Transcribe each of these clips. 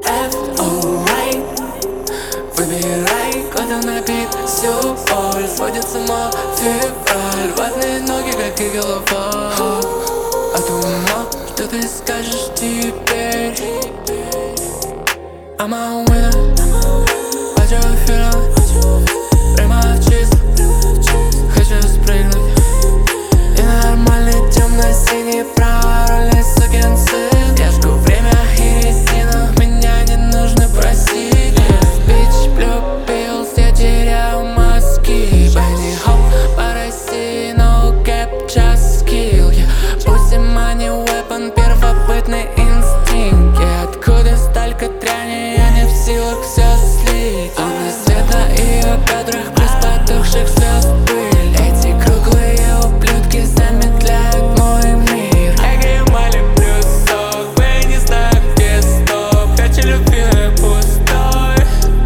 alright. Выбирай, кто-то напит всю боль. Сводит с ума февраль. Ватные ноги, как и голова. А думал, что ты скажешь теперь. I'm a winner. Watch your feeling. Прямо в чист. Хочу спрыгнуть. И нормальный темно-синий пароль, сукин сын. Я жгу время и резину, меня не нужно просить. Бич, блю, пилс, я теряю мозги. Бенни хоп по России, no captcha skill. Пусть money weapon, первобытный инстинкт. И откуда столько дряни, я не в силах все слить. Волны света и ее бедрах, плюс потухших звезд пыль. Эти круглые ублюдки замедляют мой мир. Экремали плюсок, я не знаю, где стоп. Хочу любимый пустой.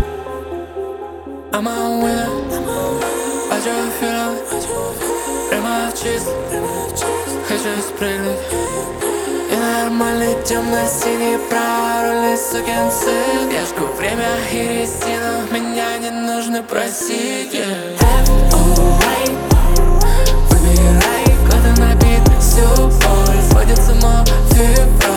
I'm a winner. Watch your feeling. Прямо в чист. Хочу спрыгнуть. И нормальный темно-синий пароль, сукин сын. Я жгу время и резину, меня не нужно просить. Alright. Выбирай, кто-то напит всю боль. Сводит с ума февраль.